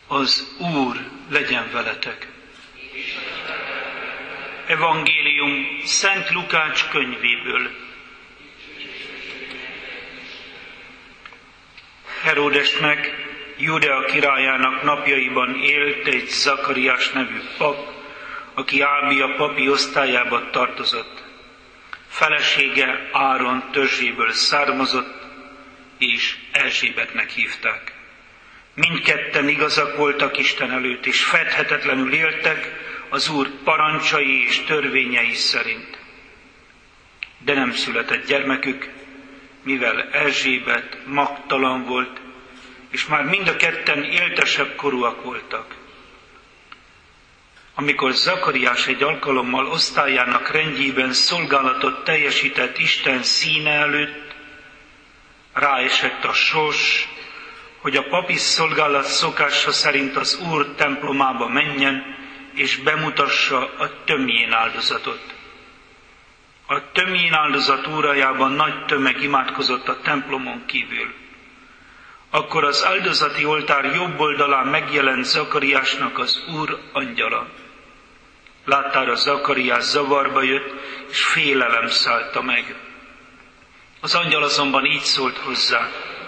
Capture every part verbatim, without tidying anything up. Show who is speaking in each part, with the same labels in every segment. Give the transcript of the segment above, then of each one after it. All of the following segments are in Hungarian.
Speaker 1: Az Úr legyen veletek. Evangélium Szent Lukács könyvéből. Heródesnek, Judea királyának napjaiban élt egy Zakariás nevű pap, aki Ábia papi osztályába tartozott. Felesége Áron törzséből származott, és Erzsébetnek hívták. Mindketten igazak voltak Isten előtt, és fedhetetlenül éltek az Úr parancsai és törvényei szerint. De nem született gyermekük, mivel Erzsébet magtalan volt, és már mind a ketten éltesebb korúak voltak. Amikor Zakariás egy alkalommal osztályának rendjében szolgálatot teljesített Isten színe előtt, ráesett a sors, hogy a papi szolgálat szokása szerint az Úr templomába menjen, és bemutassa a tömjén áldozatot. A tömjén áldozat órájában nagy tömeg imádkozott a templomon kívül. Akkor az áldozati oltár jobb oldalán megjelent Zakariásnak az Úr angyala. Láttára Zakariás zavarba jött, és félelem szállta meg. Az angyal azonban így szólt hozzá: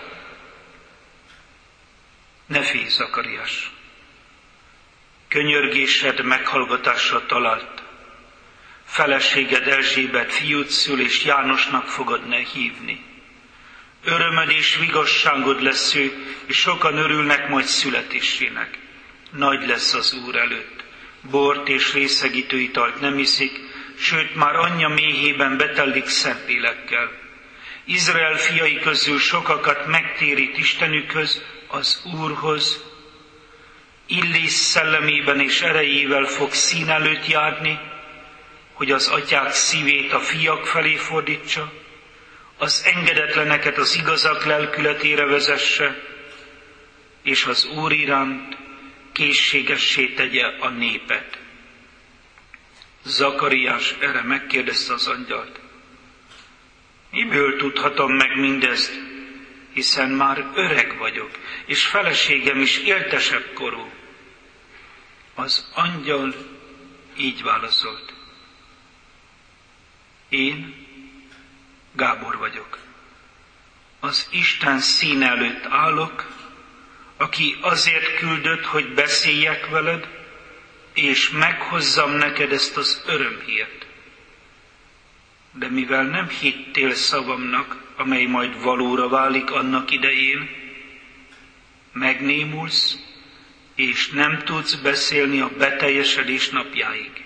Speaker 1: ne félj, Zakariás! Könyörgésed meghallgatásra talált. Feleséged Erzsébet fiút szül, és Jánosnak fogod ne hívni. Örömöd és vigasságod lesz ő, és sokan örülnek majd születésének. Nagy lesz az Úr előtt. Bort és részegítő italt nem iszik, sőt már anyja méhében betellik szent lélekkel. Izrael fiai közül sokakat megtérít Istenükhöz, az Úrhoz. Illés szellemében és erejével fog szín előtt járni, hogy az atyák szívét a fiak felé fordítsa, az engedetleneket az igazak lelkületére vezesse, és az Úr iránt készségessé tegye a népet. Zakariás erre megkérdezte az angyalt: miből tudhatom meg mindezt, hiszen már öreg vagyok, és feleségem is éltesebb korú? Az angyal így válaszolt: én Gábor vagyok. Az Isten színe előtt állok, aki azért küldött, hogy beszéljek veled, és meghozzam neked ezt az örömhírt. De mivel nem hittél szavamnak, amely majd valóra válik annak idején, megnémulsz, és nem tudsz beszélni a beteljesedés napjáig.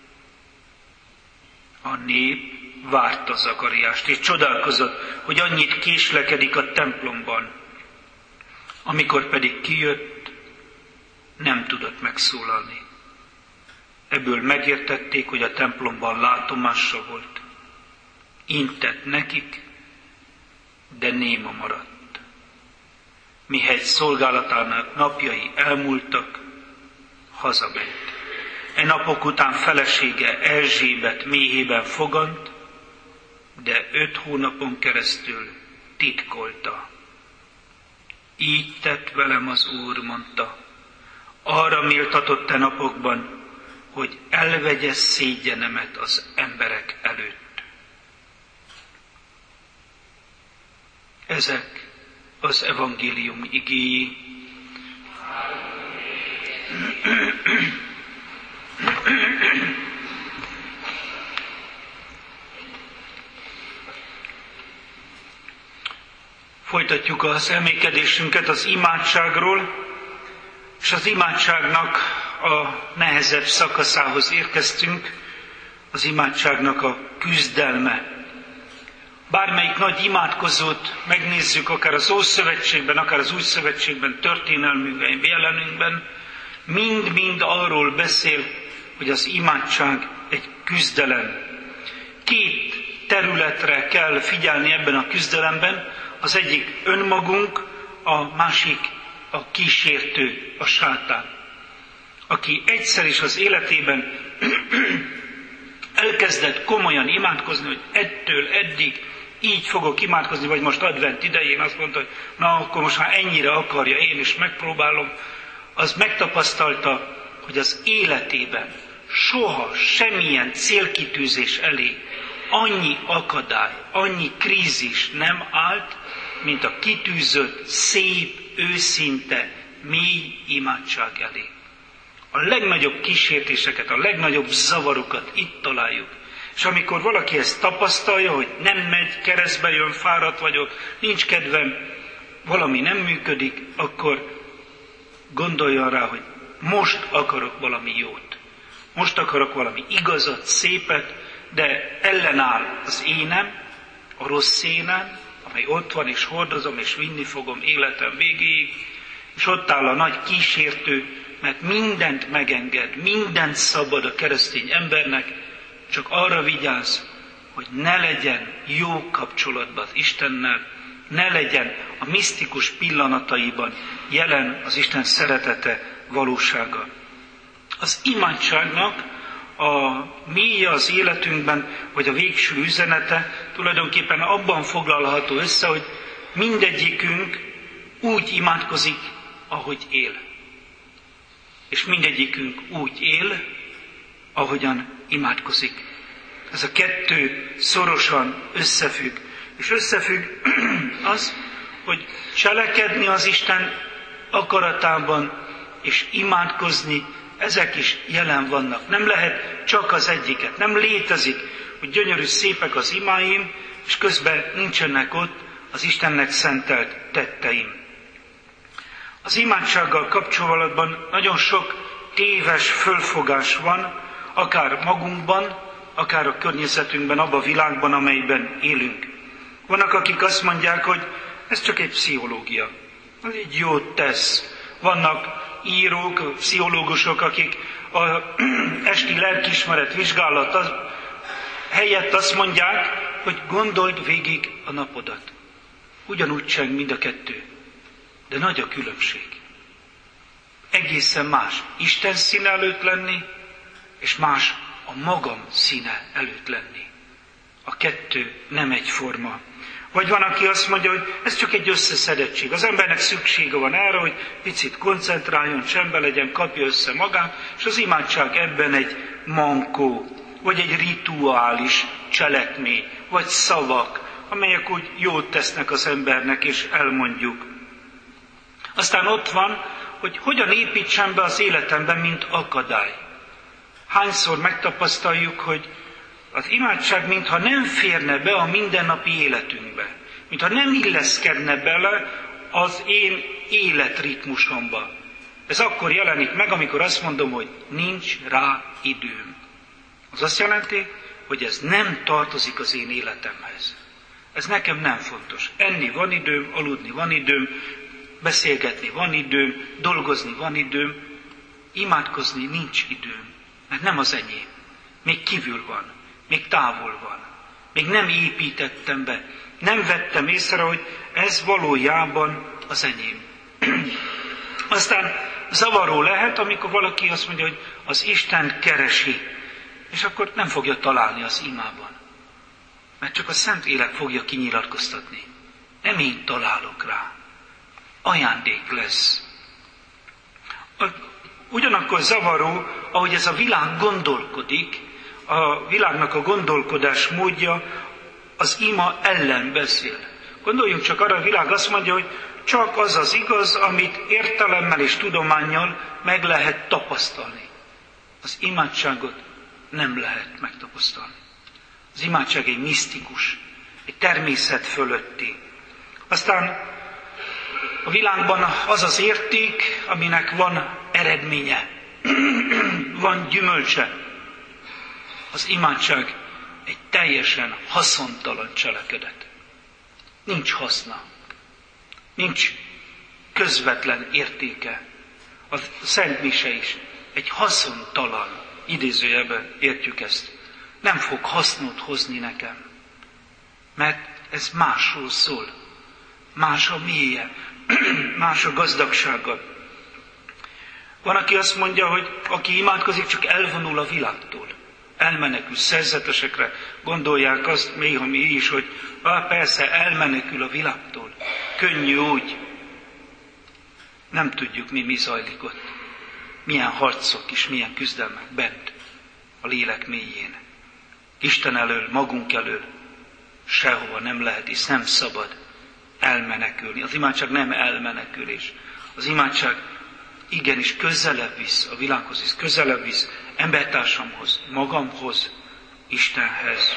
Speaker 1: A nép várta Zakariást, és csodálkozott, hogy annyit késlekedik a templomban. Amikor pedig kijött, nem tudott megszólalni. Ebből megértették, hogy a templomban látomása volt. Intett nekik, de néma maradt. Mihegy szolgálatának napjai elmúltak, hazament. E napok után felesége Erzsébet méhében fogant, de öt hónapon keresztül titkolta. Így tett velem az Úr, mondta, arra méltatott e napokban, hogy elvegye szégyenemet az emberek előtt. Ezek az evangélium igéi. Folytatjuk az elmékedésünket az imádságról, és az imádságnak a nehezebb szakaszához érkeztünk, az imádságnak a küzdelme. Bármelyik nagy imádkozót megnézzük, akár az Ószövetségben, akár az Új Szövetségben, történelmünkben, jelenünkben, mind-mind arról beszél, hogy az imádság egy küzdelem. Két területre kell figyelni ebben a küzdelemben, az egyik önmagunk, a másik a kísértő, a sátán. Aki egyszer is az életében elkezdett komolyan imádkozni, hogy ettől eddig így fogok imádkozni, vagy most advent idején azt mondta, hogy na akkor most már ennyire akarja, én is megpróbálom, az megtapasztalta, hogy az életében soha semmilyen célkitűzés elé annyi akadály, annyi krízis nem állt, mint a kitűzött, szép, őszinte, mély imádság elé. A legnagyobb kísértéseket, a legnagyobb zavarokat itt találjuk. És amikor valaki ezt tapasztalja, hogy nem megy, keresztbe jön, fáradt vagyok, nincs kedvem, valami nem működik, akkor gondoljon rá, hogy most akarok valami jót. Most akarok valami igazat, szépet, de ellenáll az énem, a rossz énem, amely ott van, és hordozom, és vinni fogom életem végéig, és ott áll a nagy kísértő, mert mindent megenged, mindent szabad a keresztény embernek, csak arra vigyázz, hogy ne legyen jó kapcsolatban az Istennel, ne legyen a misztikus pillanataiban jelen az Isten szeretete, valósága. Az imádságnak a mélye az életünkben, vagy a végső üzenete tulajdonképpen abban foglalható össze, hogy mindegyikünk úgy imádkozik, ahogy él. És mindegyikünk úgy él, ahogyan imádkozik. Ez a kettő szorosan összefügg. És összefügg az, hogy cselekedni az Isten akaratában, és imádkozni, ezek is jelen vannak. Nem lehet csak az egyiket. Nem létezik, hogy gyönyörű szépek az imáim, és közben nincsenek ott az Istennek szentelt tetteim. Az imádsággal kapcsolatban nagyon sok téves fölfogás van, akár magunkban, akár a környezetünkben, abban a világban, amelyben élünk. Vannak, akik azt mondják, hogy ez csak egy pszichológia, ez így jót tesz. Vannak írók, pszichológusok, akik az esti lelkiismeret vizsgálat az, helyett azt mondják, hogy gondold végig a napodat. Ugyanúgy cseng mind a kettő, de nagy a különbség. Egészen más Isten színe előtt lenni, és más a magam színe előtt lenni. A kettő nem egyforma. Vagy van, aki azt mondja, hogy ez csak egy összeszedettség. Az embernek szüksége van erre, hogy picit koncentráljon, csendbe legyen, kapja össze magát, és az imádság ebben egy mankó, vagy egy rituális cselekmény, vagy szavak, amelyek úgy jót tesznek az embernek, és elmondjuk. Aztán ott van, hogy hogyan építsem be az életemben, mint akadály. Hányszor megtapasztaljuk, hogy az imádság mintha nem férne be a mindennapi életünkbe, mintha nem illeszkedne bele az én életritmusomba. Ez akkor jelenik meg, amikor azt mondom, hogy nincs rá időm. Az azt jelenti, hogy ez nem tartozik az én életemhez. Ez nekem nem fontos. Enni van időm, aludni van időm, beszélgetni van időm, dolgozni van időm, imádkozni nincs időm, mert nem az enyém. Még kívül van, még távol van, még nem építettem be, nem vettem észre, hogy ez valójában az enyém. Aztán zavaró lehet, amikor valaki azt mondja, hogy az Isten keresi, és akkor nem fogja találni az imában. Mert csak a Szentlélek fogja kinyilatkoztatni. Nem én találok rá. Ajándék lesz. Ugyanakkor zavaró, ahogy ez a világ gondolkodik, a világnak a gondolkodás módja az ima ellen beszél. Gondoljunk csak arra, a világ azt mondja, hogy csak az az igaz, amit értelemmel és tudománnyal meg lehet tapasztalni. Az imádságot nem lehet megtapasztalni. Az imádság egy misztikus, egy természet fölötti. Aztán a világban az az érték, aminek van eredménye, van gyümölcse. Az imádság egy teljesen haszontalan cselekedet. Nincs haszna. Nincs közvetlen értéke. A Szent Mise is egy haszontalan, idézőjelben értjük ezt. Nem fog hasznot hozni nekem. Mert ez másról szól. Más a mélye, más a gazdagsága. Van, aki azt mondja, hogy aki imádkozik, csak elvonul a világtól. Elmenekül szerzetesekre, gondolják azt néha mi is, hogy ah, persze elmenekül a világtól. Könnyű úgy. Nem tudjuk, mi mi zajlik ott. Milyen harcok és milyen küzdelmek bent a lélek mélyén. Isten elől, magunk elől sehova nem lehet és nem szabad elmenekülni. Az imádság nem elmenekülés. Az imádság igenis közelebb visz a világhoz, és közelebb visz embertársamhoz, magamhoz, Istenhez.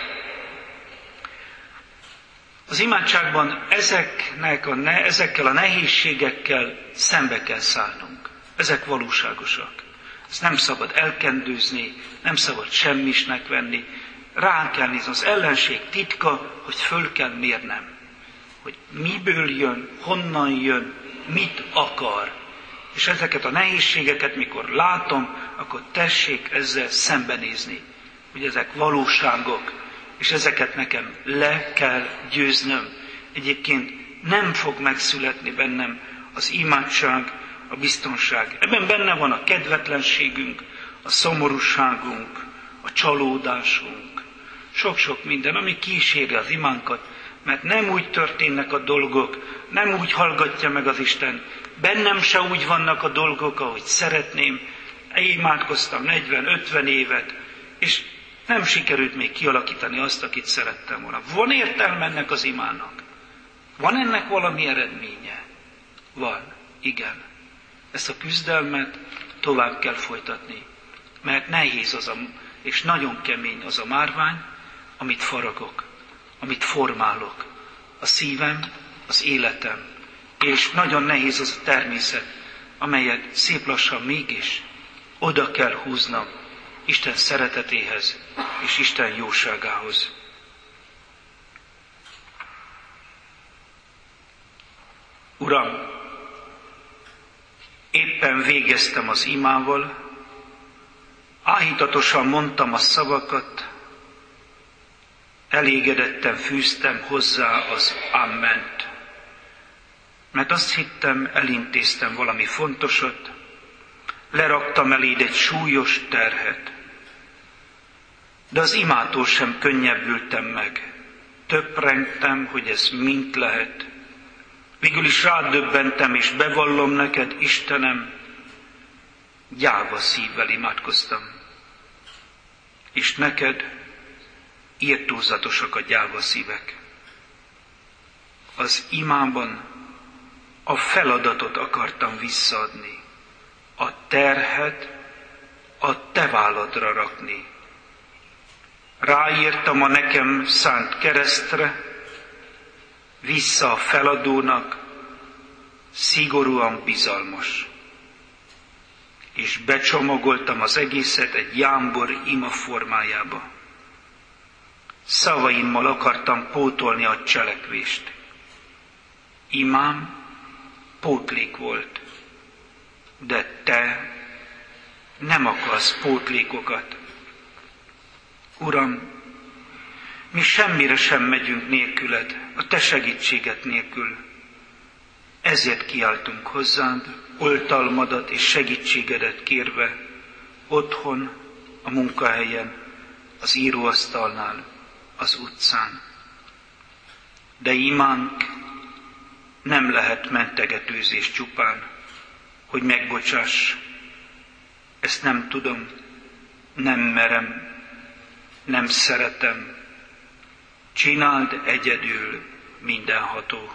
Speaker 1: Az imádságban ezeknek a ne, ezekkel a nehézségekkel szembe kell szállnunk. Ezek valóságosak. Ezt nem szabad elkendőzni, nem szabad semmisnek venni. Rá kell nézni. Az ellenség titka, hogy föl kell mérnem. Hogy miből jön, honnan jön, mit akar. És ezeket a nehézségeket, mikor látom, akkor tessék ezzel szembenézni. Hogy ezek valóságok, és ezeket nekem le kell győznöm. Egyébként nem fog megszületni bennem az imádság, a biztonság. Ebben benne van a kedvetlenségünk, a szomorúságunk, a csalódásunk. Sok-sok minden, ami kíséri az imánkat, mert nem úgy történnek a dolgok, nem úgy hallgatja meg az Isten. Bennem se úgy vannak a dolgok, ahogy szeretném. Imádkoztam negyven-ötven évet, és nem sikerült még kialakítani azt, akit szerettem volna. Van értelme ennek az imának? Van ennek valami eredménye? Van, igen. Ezt a küzdelmet tovább kell folytatni, mert nehéz az a, és nagyon kemény az a márvány, amit faragok, amit formálok. A szívem, az életem, és nagyon nehéz az a természet, amelyet szép lassan mégis oda kell húznom Isten szeretetéhez és Isten jóságához. Uram, éppen végeztem az imával, áhítatosan mondtam a szavakat, elégedetten fűztem hozzá az amment. Mert azt hittem, elintéztem valami fontosat, leraktam eléd egy súlyos terhet. De az imától sem könnyebbültem meg. Töprengtem, hogy ez mint lehet. Végül is rádöbbentem, és bevallom neked, Istenem, gyáva szívvel imádkoztam. És neked irtózatosak a gyáva szívek. Az imában a feladatot akartam visszaadni, a terhet a te válladra rakni. Ráírtam a nekem szánt keresztre, vissza a feladónak, szigorúan bizalmas. És becsomagoltam az egészet egy jámbor ima formájába. Szavaimmal akartam pótolni a cselekvést. Imám pótlék volt, de te nem akarsz pótlékokat. Uram, mi semmire sem megyünk nélküled, a te segítséget nélkül. Ezért kiáltunk hozzád, oltalmadat és segítségedet kérve, otthon, a munkahelyen, az íróasztalnál, az utcán. De imánk nem lehet mentegetőzés csupán, hogy megbocsáss. Ezt nem tudom, nem merem, nem szeretem. Csináld egyedül, mindenható.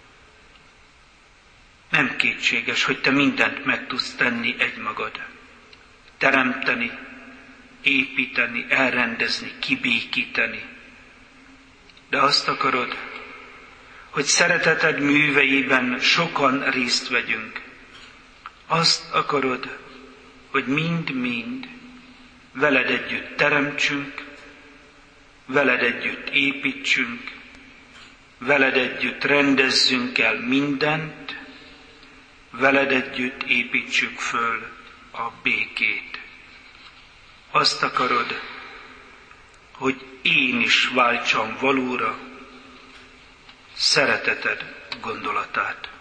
Speaker 1: Nem kétséges, hogy te mindent meg tudsz tenni egymagad. Teremteni, építeni, elrendezni, kibékíteni. De azt akarod, hogy szereteted műveiben sokan részt vegyünk. Azt akarod, hogy mind-mind veled együtt teremtsünk, veled együtt építsünk, veled együtt rendezzünk el mindent, veled együtt építsük föl a békét. Azt akarod, hogy én is váltsam valóra szereteted gondolatát.